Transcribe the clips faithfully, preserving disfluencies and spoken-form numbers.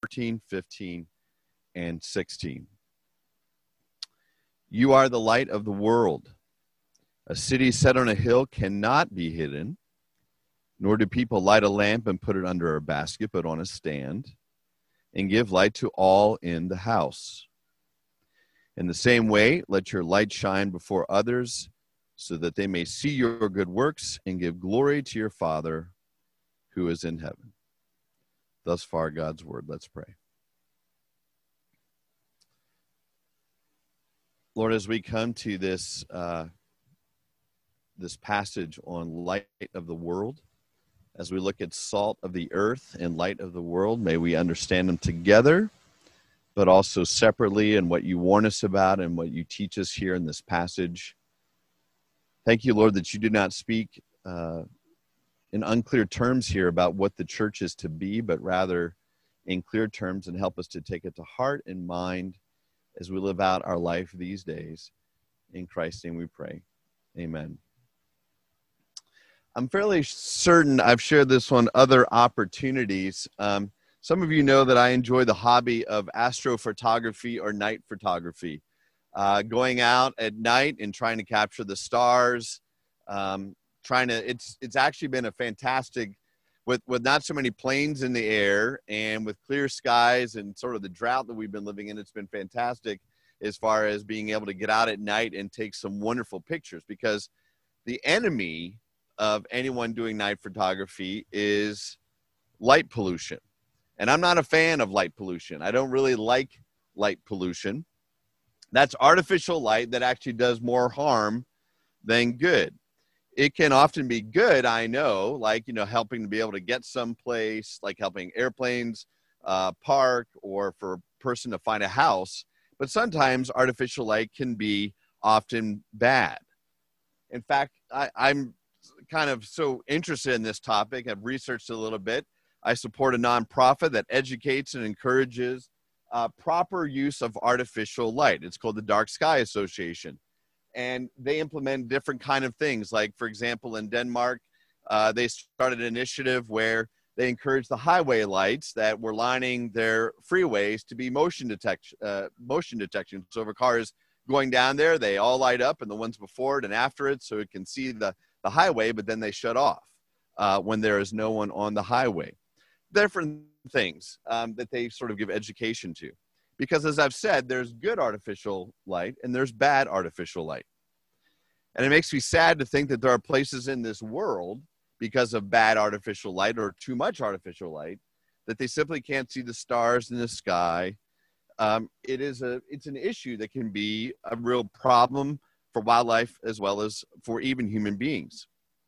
fourteen, fifteen, and sixteen. You are the light of the world. A city set on a hill cannot be hidden, nor do people light a lamp and put it under a basket, but on a stand, and give light to all in the house. In the same way, let your light shine before others, so that they may see your good works and give glory to your Father who is in heaven. Thus far, God's word. Let's pray. Lord, as we come to this uh, this passage on light of the world, as we look at salt of the earth and light of the world, may we understand them together, but also separately in what you warn us about and what you teach us here in this passage. Thank you, Lord, that you do not speak uh, in unclear terms here about what the church is to be, but rather in clear terms, and help us to take it to heart and mind as we live out our life these days. In Christ's name we pray. Amen. I'm fairly certain I've shared this on other opportunities. Um, some of you know that I enjoy the hobby of astrophotography or night photography. Uh, going out at night and trying to capture the stars, um, trying to, it's it's actually been a fantastic, with, with not so many planes in the air and with clear skies and sort of the drought that we've been living in, it's been fantastic as far as being able to get out at night and take some wonderful pictures, because the enemy of anyone doing night photography is light pollution. And I'm not a fan of light pollution. I don't really like light pollution. That's artificial light that actually does more harm than good. It can often be good, I know, like, you know, helping to be able to get someplace, like helping airplanes uh, park, or for a person to find a house. But sometimes artificial light can be often bad. In fact, I, I'm kind of so interested in this topic. I've researched it a little bit. I support a nonprofit that educates and encourages Uh, proper use of artificial light. It's called the Dark Sky Association. And they implement different kind of things. Like, for example, in Denmark, uh, they started an initiative where they encourage the highway lights that were lining their freeways to be motion detection. Uh, motion detection. So if a car is going down there, they all light up, and the ones before it and after it, so it can see the, the highway, but then they shut off uh, when there is no one on the highway. Different things um, that they sort of give education to, because as I've said, there's good artificial light and there's bad artificial light. And it makes me sad to think that there are places in this world, because of bad artificial light or too much artificial light, that they simply can't see the stars in the sky. Um, it is a, it's an issue that can be a real problem for wildlife as well as for even human beings.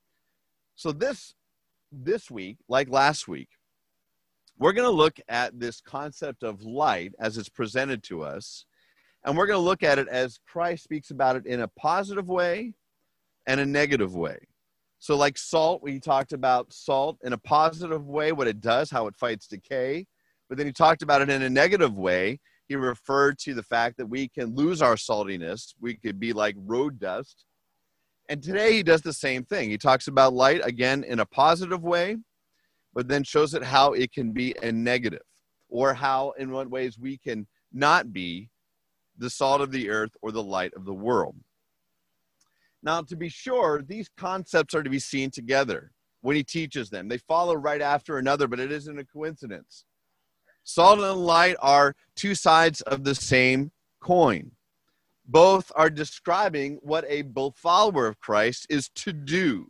So this, this week, like last week, we're going to look at this concept of light as it's presented to us, and we're going to look at it as Christ speaks about it in a positive way and a negative way. So like salt, we talked about salt in a positive way, what it does, how it fights decay. But then he talked about it in a negative way. He referred to the fact that we can lose our saltiness. We could be like road dust. And today he does the same thing. He talks about light, again, in a positive way, but then shows it how it can be a negative, or how, in what ways we can not be the salt of the earth or the light of the world. Now, to be sure, these concepts are to be seen together when he teaches them. They follow right after another, but it isn't a coincidence. Salt and light are two sides of the same coin. Both are describing what a follower of Christ is to do.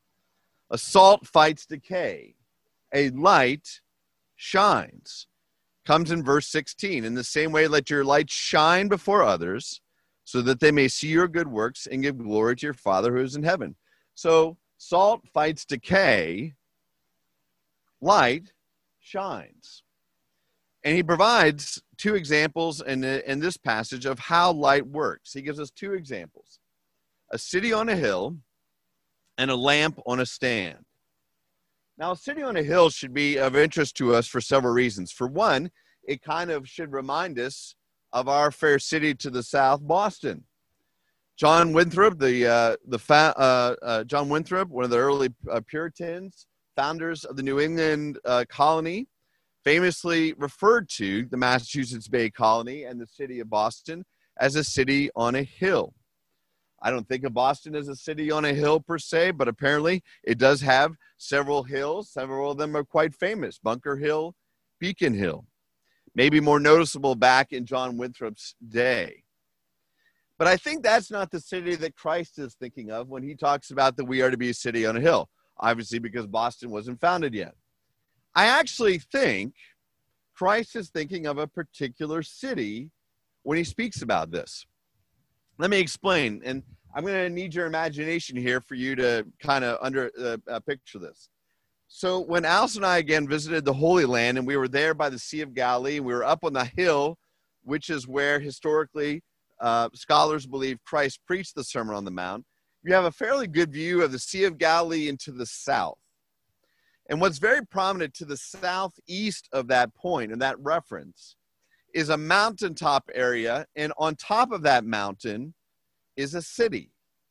A salt fights decay. A light shines. Comes in verse sixteen. In the same way, let your light shine before others, so that they may see your good works and give glory to your Father who is in heaven. So salt fights decay. Light shines. And he provides two examples in, in this passage of how light works. He gives us two examples. A city on a hill and a lamp on a stand. Now, a city on a hill should be of interest to us for several reasons. For one, it kind of should remind us of our fair city to the south, Boston. John Winthrop, the uh, the fa- uh, uh, John Winthrop, one of the early uh, Puritans, founders of the New England uh, colony, famously referred to the Massachusetts Bay Colony and the city of Boston as a city on a hill. I don't think of Boston as a city on a hill per se, but apparently it does have several hills. Several of them are quite famous: Bunker Hill, Beacon Hill, maybe more noticeable back in John Winthrop's day. But I think that's not the city that Christ is thinking of when he talks about that we are to be a city on a hill, obviously because Boston wasn't founded yet. I actually think Christ is thinking of a particular city when he speaks about this. Let me explain, and I'm going to need your imagination here for you to kind of under uh, uh, picture this. So when Alice and I again visited the Holy Land, and we were there by the Sea of Galilee, we were up on the hill, which is where historically uh, scholars believe Christ preached the Sermon on the Mount. You have a fairly good view of the Sea of Galilee into the south. And what's very prominent to the southeast of that point and that reference is a mountaintop area, and on top of that mountain is a city,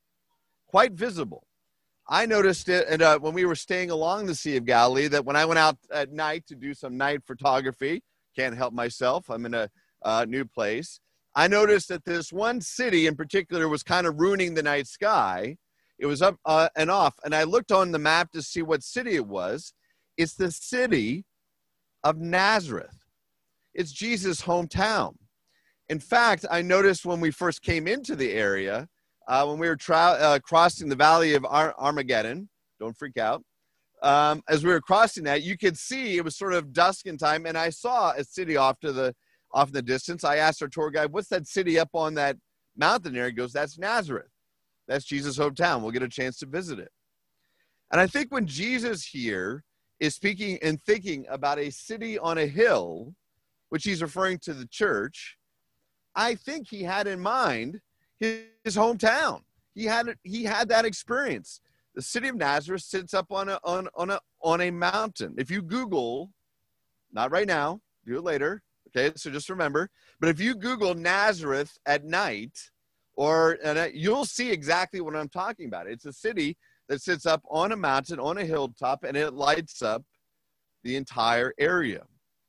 quite visible. I noticed it and uh, when we were staying along the Sea of Galilee, that when I went out at night to do some night photography, can't help myself, I'm in a uh, new place, I noticed that this one city in particular was kind of ruining the night sky. It was up uh, and off, and I looked on the map to see what city it was. It's the city of Nazareth. It's Jesus' hometown. In fact, I noticed when we first came into the area, uh, when we were tra- uh, crossing the Valley of Ar- Armageddon, don't freak out, um, as we were crossing that, you could see it was sort of dusk in time, and I saw a city off to the off in the distance. I asked our tour guide, what's that city up on that mountain there? He goes, that's Nazareth. That's Jesus' hometown. We'll get a chance to visit it. And I think when Jesus here is speaking and thinking about a city on a hill, which he's referring to the church, I think he had in mind his, his hometown. He had he had that experience. The city of Nazareth sits up on a on on a on a mountain. If you Google, not right now, do it later. Okay, so just remember. But if you Google Nazareth at night, or and you'll see exactly what I'm talking about. It's a city that sits up on a mountain, on a hilltop, and it lights up the entire area.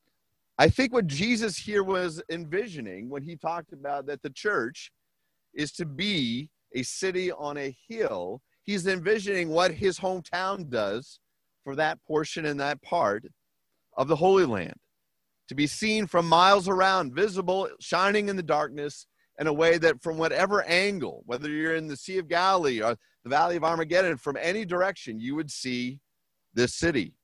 I think what Jesus here was envisioning when he talked about that the church is to be a city on a hill, he's envisioning what his hometown does for that portion and that part of the Holy Land, to be seen from miles around, visible, shining in the darkness in a way that from whatever angle, whether you're in the Sea of Galilee or the Valley of Armageddon, from any direction, you would see this city.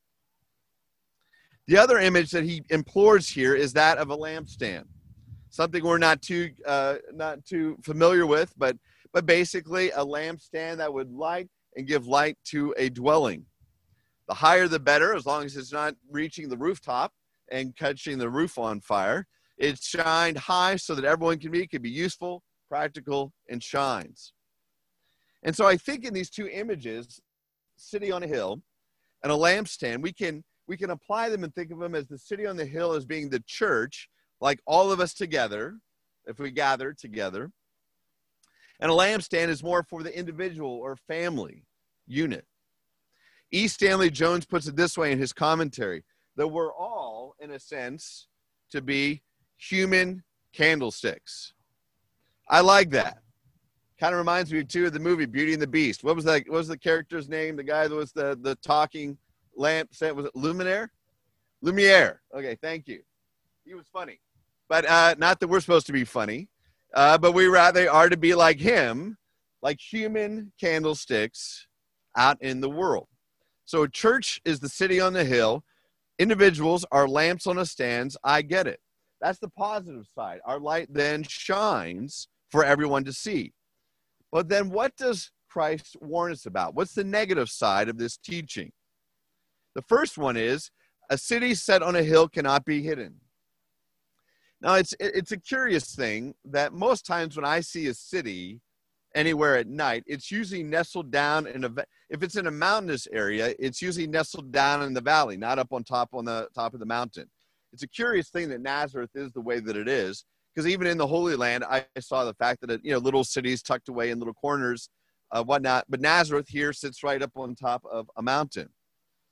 The other image that he implores here is that of a lampstand, something we're not too uh, not too familiar with, but but basically a lampstand that would light and give light to a dwelling. The higher the better, as long as it's not reaching the rooftop and catching the roof on fire. It's shined high so that everyone can be, can be useful, practical, and shines. And so I think in these two images, city on a hill and a lampstand, we can we can apply them and think of them as the city on the hill as being the church, like all of us together, if we gather together. And a lampstand is more for the individual or family unit. E. Stanley Jones puts it this way in his commentary, that we're all, in a sense, to be human candlesticks. I like that. Kind of reminds me, too, of the movie Beauty and the Beast. What was that? What was the character's name? The guy that was the, the talking lamp set, was it Luminaire? Lumiere. Okay, thank you. He was funny. But uh, not that we're supposed to be funny, uh, but we rather are to be like him, like human candlesticks out in the world. So a church is the city on the hill. Individuals are lamps on a stand. I get it. That's the positive side. Our light then shines for everyone to see. But then what does Christ warn us about? What's the negative side of this teaching? The first one is, a city set on a hill cannot be hidden. Now, it's it's a curious thing that most times when I see a city anywhere at night, it's usually nestled down in a, if it's in a mountainous area, it's usually nestled down in the valley, not up on top on the top of the mountain. It's a curious thing that Nazareth is the way that it is, because even in the Holy Land, I saw the fact that, it, you know, little cities tucked away in little corners, uh, whatnot, but Nazareth here sits right up on top of a mountain.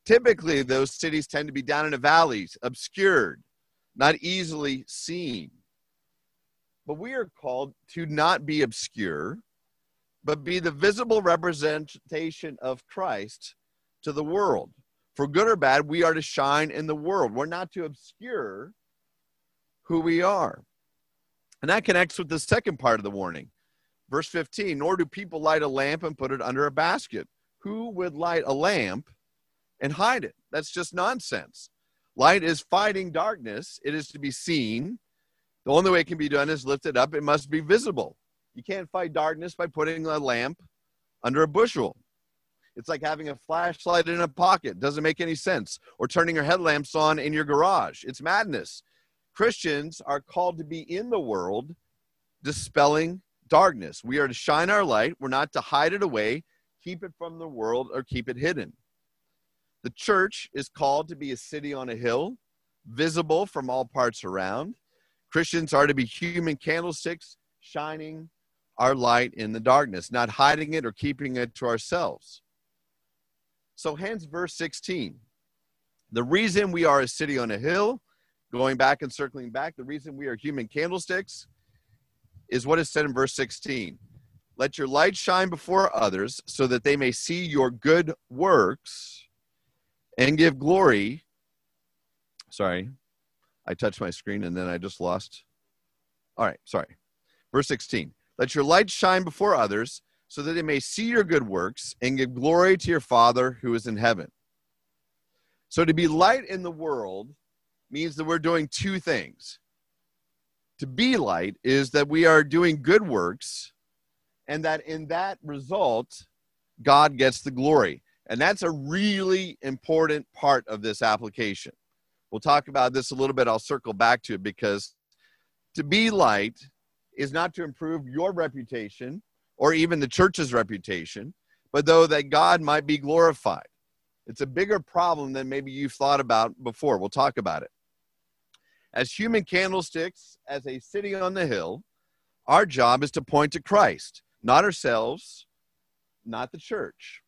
Typically, those cities tend to be down in the valleys, obscured, not easily seen. But we are called to not be obscure, but be the visible representation of Christ to the world. For good or bad, we are to shine in the world. We're not to obscure who we are. And that connects with the second part of the warning. Verse fifteen, nor do people light a lamp and put it under a basket. Who would light a lamp and hide it? That's just nonsense. Light is fighting darkness. It is to be seen. The only way it can be done is lift it up. It must be visible. You can't fight darkness by putting a lamp under a bushel. It's like having a flashlight in a pocket. It doesn't make any sense. Or turning your headlamps on in your garage. It's madness. Christians are called to be in the world, dispelling darkness. We are to shine our light. We're not to hide it away, keep it from the world, or keep it hidden. The church is called to be a city on a hill, visible from all parts around. Christians are to be human candlesticks, shining our light in the darkness, not hiding it or keeping it to ourselves. So hence verse sixteen. The reason we are a city on a hill, going back and circling back, the reason we are human candlesticks is what is said in verse sixteen. Let your light shine before others so that they may see your good works and give glory. Sorry, I touched my screen and then I just lost. All right, sorry. Verse sixteen. Let your light shine before others so that they may see your good works and give glory to your Father who is in heaven. So to be light in the world means that we're doing two things. To be light is that we are doing good works, and that in that result, God gets the glory. And that's a really important part of this application. We'll talk about this a little bit. I'll circle back to it, because to be light is not to improve your reputation or even the church's reputation, but though that God might be glorified. It's a bigger problem than maybe you've thought about before. We'll talk about it. As human candlesticks, as a city on the hill, our job is to point to Christ, not ourselves, not the church.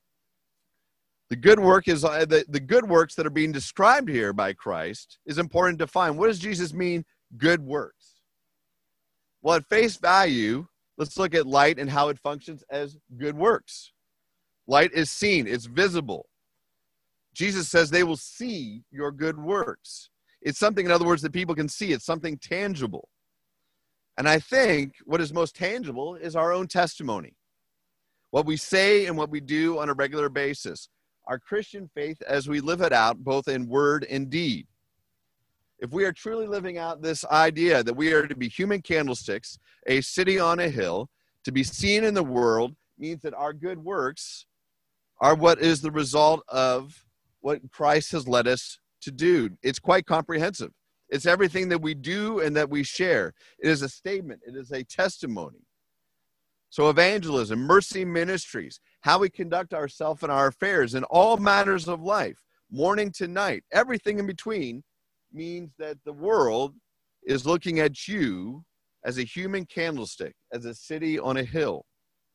The good work is uh, the, the good works that are being described here by Christ is important to find. What does Jesus mean, good works? Well, at face value, let's look at light and how it functions as good works. Light is seen, it's visible. Jesus says they will see your good works. It's something, in other words, that people can see. It's something tangible. And I think what is most tangible is our own testimony. What we say and what we do on a regular basis. Our Christian faith as we live it out, both in word and deed. If we are truly living out this idea that we are to be human candlesticks, a city on a hill, to be seen in the world, means that our good works are what is the result of what Christ has led us to do. It's quite comprehensive. It's everything that we do and that we share. It is a statement. It is a testimony. So evangelism, mercy ministries, how we conduct ourselves and our affairs in all matters of life, morning to night, everything in between, means that the world is looking at you as a human candlestick, as a city on a hill.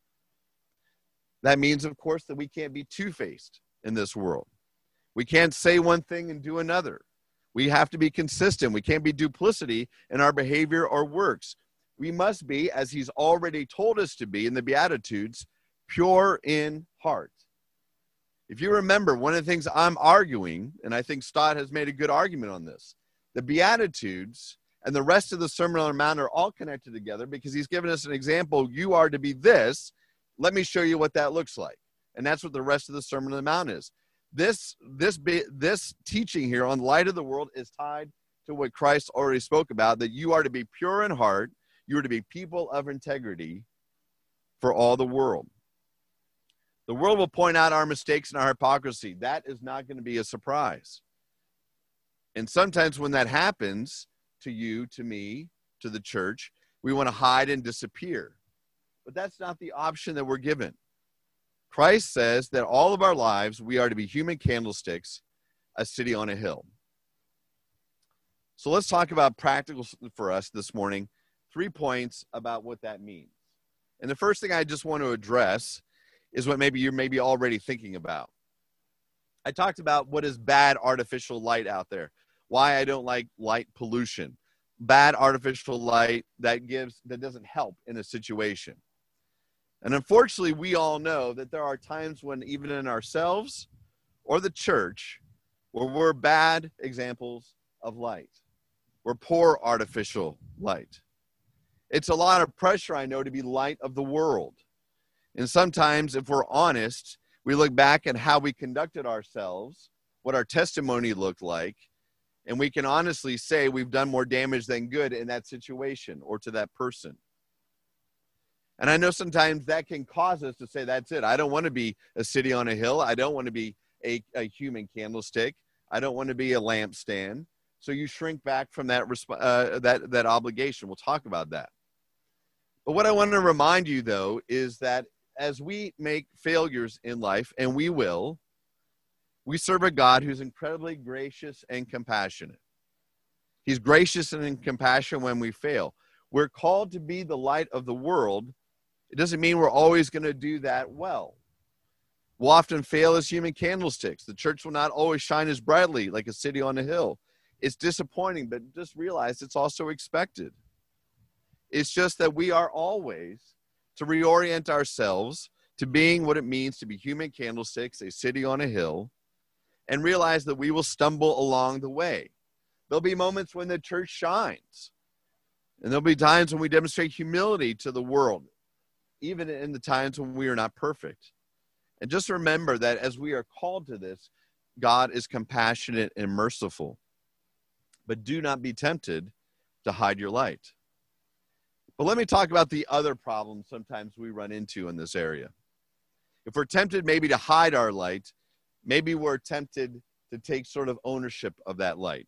That means, of course, that we can't be two-faced in this world. We can't say one thing and do another. We have to be consistent. We can't be duplicity in our behavior or works. We must be, as he's already told us to be in the Beatitudes, pure in heart. If you remember, one of the things I'm arguing, and I think Stott has made a good argument on this, the Beatitudes and the rest of the Sermon on the Mount are all connected together because he's given us an example. You are to be this. Let me show you what that looks like. And that's what the rest of the Sermon on the Mount is. This, this, this teaching here on light of the world is tied to what Christ already spoke about, that you are to be pure in heart. You are to be people of integrity for all the world. The world will point out our mistakes and our hypocrisy. That is not going to be a surprise. And sometimes when that happens to you, to me, to the church, we want to hide and disappear. But that's not the option that we're given. Christ says that all of our lives, we are to be human candlesticks, a city on a hill. So let's talk about practical for us this morning, three points about what that means. And the first thing I just want to address is what maybe you're maybe already thinking about. I talked about what is bad artificial light out there, why I don't like light pollution, bad artificial light that gives, that doesn't help in a situation. And unfortunately, we all know that there are times when even in ourselves or the church, where we're bad examples of light. We're poor artificial light. It's a lot of pressure, I know, to be light of the world. And sometimes, if we're honest, we look back at how we conducted ourselves, what our testimony looked like, and we can honestly say we've done more damage than good in that situation or to that person. And I know sometimes that can cause us to say, that's it. I don't want to be a city on a hill. I don't want to be a, a human candlestick. I don't want to be a lampstand. So you shrink back from that, uh, that, that obligation. We'll talk about that. But what I want to remind you, though, is that as we make failures in life, and we will, we serve a God who's incredibly gracious and compassionate. He's gracious and in compassion when we fail. We're called to be the light of the world. It doesn't mean we're always going to do that well. We'll often fail as human candlesticks. The church will not always shine as brightly like a city on a hill. It's disappointing, but just realize it's also expected. It's just that we are always to reorient ourselves to being what it means to be human candlesticks, a city on a hill, and realize that we will stumble along the way. There'll be moments when the church shines, and there'll be times when we demonstrate humility to the world, even in the times when we are not perfect. And just remember that as we are called to this, God is compassionate and merciful. But do not be tempted to hide your light. But let me talk about the other problems sometimes we run into in this area. If we're tempted maybe to hide our light, maybe we're tempted to take sort of ownership of that light.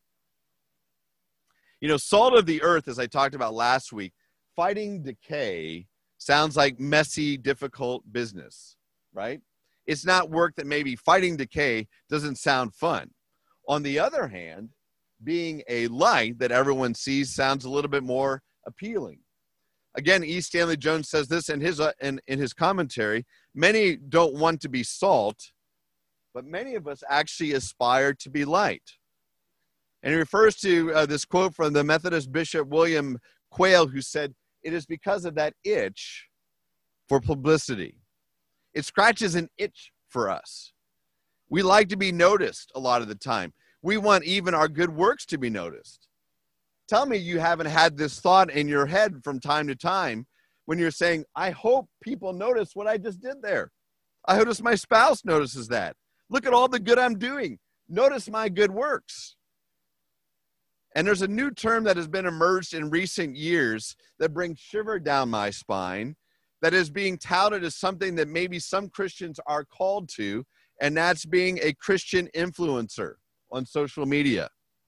You know, salt of the earth, as I talked about last week, fighting decay sounds like messy, difficult business, right? It's not work that maybe fighting decay doesn't sound fun. On the other hand, being a light that everyone sees sounds a little bit more appealing. Again, E. Stanley Jones says this in his, uh, in, in his commentary. Many don't want to be salt, but many of us actually aspire to be light. And he refers to uh, this quote from the Methodist Bishop William Quayle, who said, "It is because of that itch for publicity." It scratches an itch for us. We like to be noticed a lot of the time. We want even our good works to be noticed. Tell me you haven't had this thought in your head from time to time when you're saying, I hope people notice what I just did there. I hope my spouse notices that. Look at all the good I'm doing. Notice my good works. And there's a new term that has been emerged in recent years that brings shiver down my spine, that is being touted as something that maybe some Christians are called to, and that's being a Christian influencer on social media.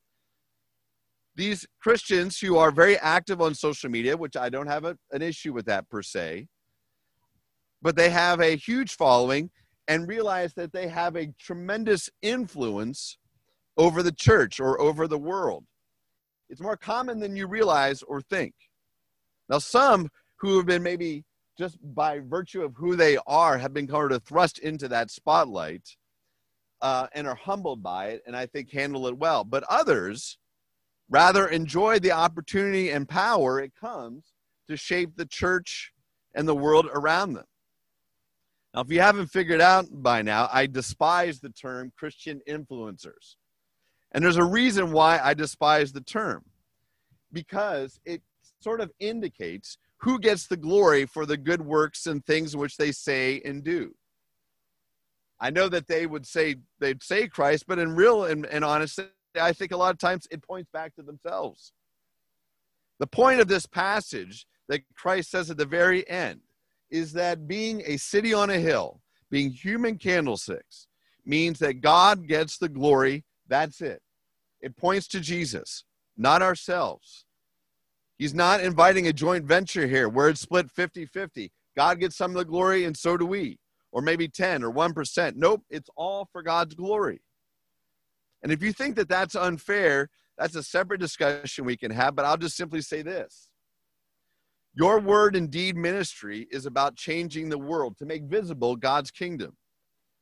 These Christians who are very active on social media, which I don't have a, an issue with that per se, but they have a huge following and realize that they have a tremendous influence over the church or over the world. It's more common than you realize or think. Now, some who have been maybe just by virtue of who they are have been kind of thrust into that spotlight uh, and are humbled by it, and I think handle it well. But others rather enjoy the opportunity and power it comes to shape the church and the world around them. Now, if you haven't figured out by now, I despise the term Christian influencers. And there's a reason why I despise the term, because it sort of indicates who gets the glory for the good works and things which they say and do. I know that they would say, they'd say Christ, but in real and, and honesty, I think a lot of times it points back to themselves. The point of this passage that Christ says at the very end is that being a city on a hill, being human candlesticks, means that God gets the glory. That's it. It points to Jesus, not ourselves. He's not inviting a joint venture here where it's split fifty-fifty. God gets some of the glory and so do we, or maybe ten or one percent. Nope, it's all for God's glory. And if you think that that's unfair, that's a separate discussion we can have, but I'll just simply say this. Your word and deed ministry is about changing the world to make visible God's kingdom.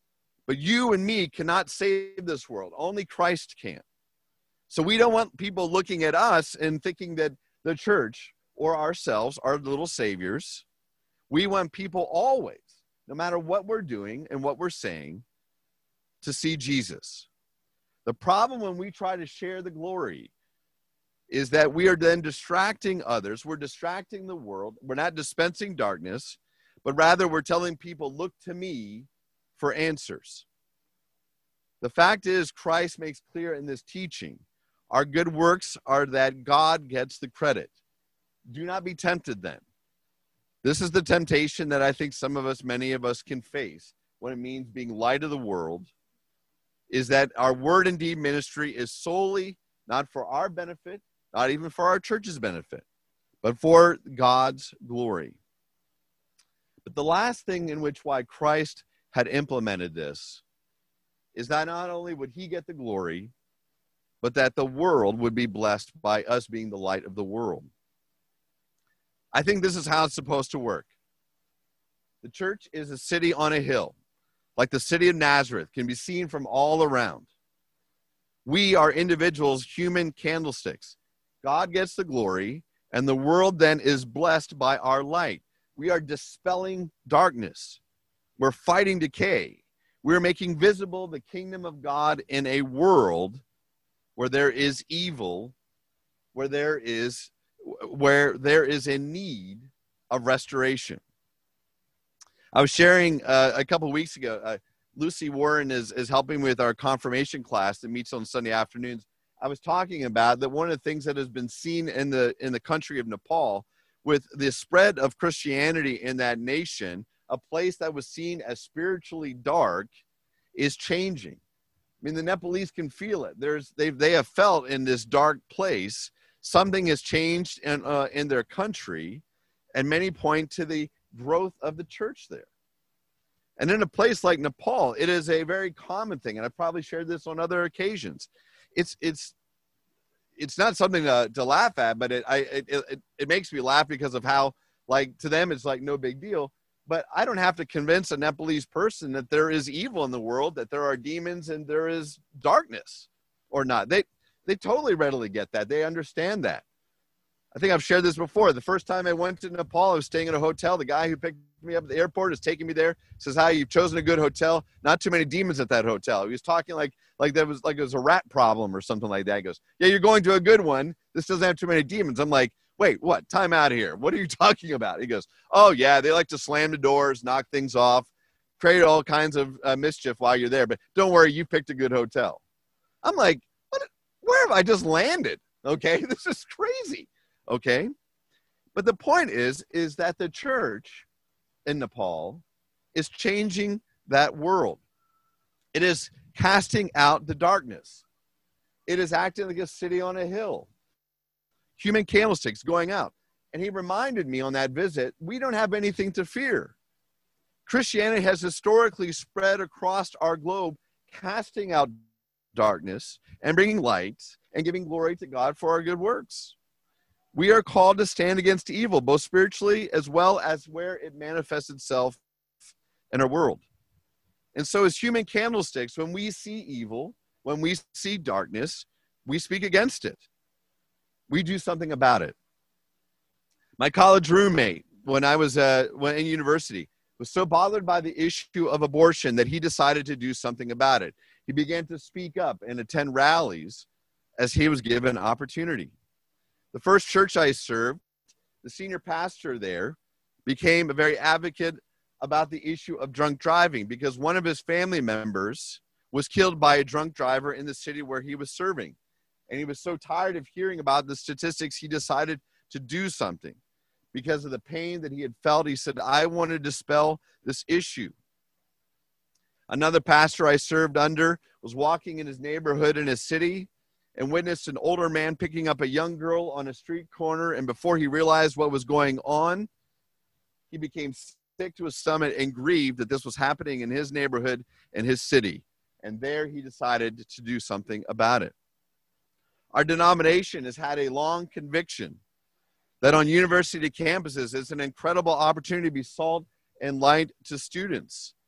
But you and me cannot save this world. Only Christ can. So we don't want people looking at us and thinking that the church or ourselves are little saviors. We want people always, no matter what we're doing and what we're saying, to see Jesus. The problem when we try to share the glory is that we are then distracting others. We're distracting the world. We're not dispensing darkness, but rather we're telling people, look to me for answers. The fact is, Christ makes clear in this teaching, our good works are that God gets the credit. Do not be tempted then. This is the temptation that I think some of us, many of us can face when it means being light of the world, is that our word and deed ministry is solely not for our benefit, not even for our church's benefit, but for God's glory. But the last thing in which why Christ had implemented this is that not only would he get the glory, but that the world would be blessed by us being the light of the world. I think this is how it's supposed to work. The church is a city on a hill, like the city of Nazareth, can be seen from all around. We are individuals, human candlesticks. God gets the glory, and the world then is blessed by our light. We are dispelling darkness. We're fighting decay. We're making visible the kingdom of God in a world where there is evil, where there is where there is a need of restoration. I was sharing uh, a couple of weeks ago, uh, Lucy Warren is, is helping with our confirmation class that meets on Sunday afternoons. I was talking about that one of the things that has been seen in the in the country of Nepal with the spread of Christianity in that nation, a place that was seen as spiritually dark is changing. I mean, the Nepalese can feel it. There's they they have felt in this dark place something has changed in uh, in their country, and many point to the growth of the church there. And in a place like Nepal, it is a very common thing, and I've probably shared this on other occasions. It's it's it's not something to, to laugh at, but it I it, it it makes me laugh because of how, like, to them it's like no big deal. But I don't have to convince a Nepalese person that there is evil in the world, that there are demons and there is darkness or not. They they totally readily get that. They understand that. I think I've shared this before. The first time I went to Nepal, I was staying at a hotel. The guy who picked me up at the airport is taking me there. Says, "Hi, you've chosen a good hotel. Not too many demons at that hotel." He was talking like like there was like it was a rat problem or something like that. He goes, "Yeah, you're going to a good one. This doesn't have too many demons." I'm like, "Wait, what? Time out here. What are you talking about?" He goes, "Oh yeah, they like to slam the doors, knock things off, create all kinds of uh, mischief while you're there. But don't worry, you picked a good hotel." I'm like, "What? Where have I just landed? Okay, this is crazy." Okay, but the point is, is that the church in Nepal is changing that world. It is casting out the darkness. It is acting like a city on a hill. Human candlesticks going out. And he reminded me on that visit, we don't have anything to fear. Christianity has historically spread across our globe, casting out darkness and bringing light and giving glory to God for our good works. We are called to stand against evil, both spiritually as well as where it manifests itself in our world. And so as human candlesticks, when we see evil, when we see darkness, we speak against it. We do something about it. My college roommate, when I was uh, when in university, was so bothered by the issue of abortion that he decided to do something about it. He began to speak up and attend rallies as he was given opportunity. The first church I served, the senior pastor there became a very advocate about the issue of drunk driving because one of his family members was killed by a drunk driver in the city where he was serving. And he was so tired of hearing about the statistics, he decided to do something because of the pain that he had felt. He said, "I want to dispel this issue." Another pastor I served under was walking in his neighborhood in his city and witnessed an older man picking up a young girl on a street corner. And before he realized what was going on, he became sick to his stomach and grieved that this was happening in his neighborhood and his city. And there he decided to do something about it. Our denomination has had a long conviction that on university campuses, it's an incredible opportunity to be salt and light to students.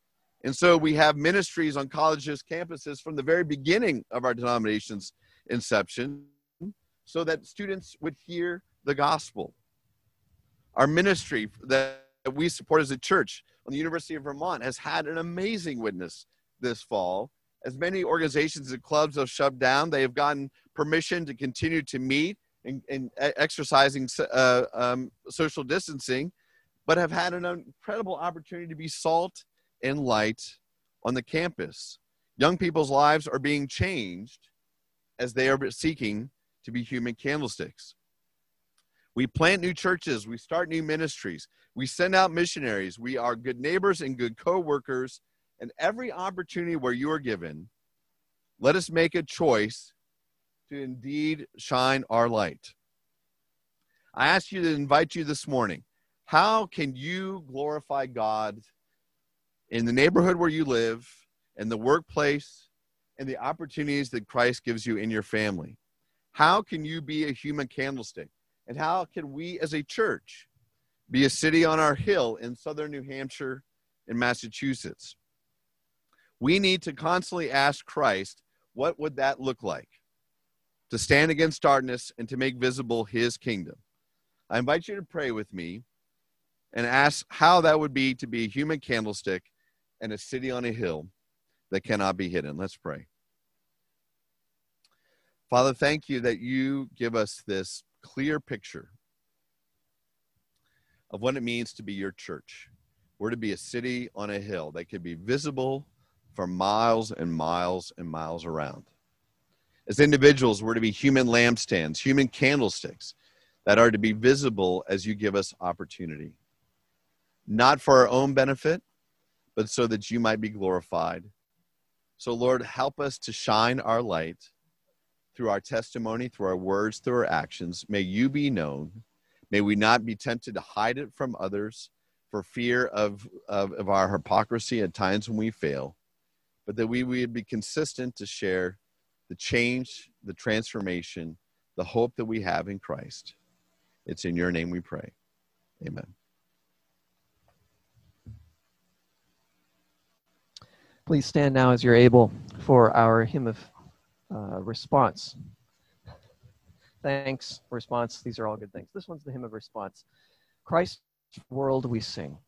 And so we have ministries on colleges, campuses from the very beginning of our denomination's inception so that students would hear the gospel. Our ministry that we support as a church on the University of Vermont has had an amazing witness this fall. As many organizations and clubs have shut down, they have gotten permission to continue to meet and, and exercising uh, um, social distancing, but have had an incredible opportunity to be salt and light on the campus. Young people's lives are being changed as they are seeking to be human candlesticks. We plant new churches, we start new ministries, we send out missionaries, we are good neighbors and good co-workers, and every opportunity where you are given, let us make a choice to indeed shine our light. I ask you to invite you this morning. How can you glorify God in the neighborhood where you live, in the workplace, and the opportunities that Christ gives you in your family? How can you be a human candlestick? And how can we as a church be a city on our hill in southern New Hampshire and Massachusetts? We need to constantly ask Christ, what would that look like? To stand against darkness and to make visible his kingdom. I invite you to pray with me and ask how that would be to be a human candlestick and a city on a hill that cannot be hidden. Let's pray. Father, thank you that you give us this clear picture of what it means to be your church. We're to be a city on a hill that can be visible for miles and miles and miles around. As individuals, we're to be human lampstands, human candlesticks that are to be visible as you give us opportunity. Not for our own benefit, but so that you might be glorified. So, Lord, help us to shine our light through our testimony, through our words, through our actions. May you be known. May we not be tempted to hide it from others for fear of, of, of our hypocrisy at times when we fail, but that we would be consistent to share the change, the transformation, the hope that we have in Christ. It's in your name we pray. Amen. Please stand now as you're able for our hymn of uh, response. Thanks, response. These are all good things. This one's the hymn of response. Christ's world we sing.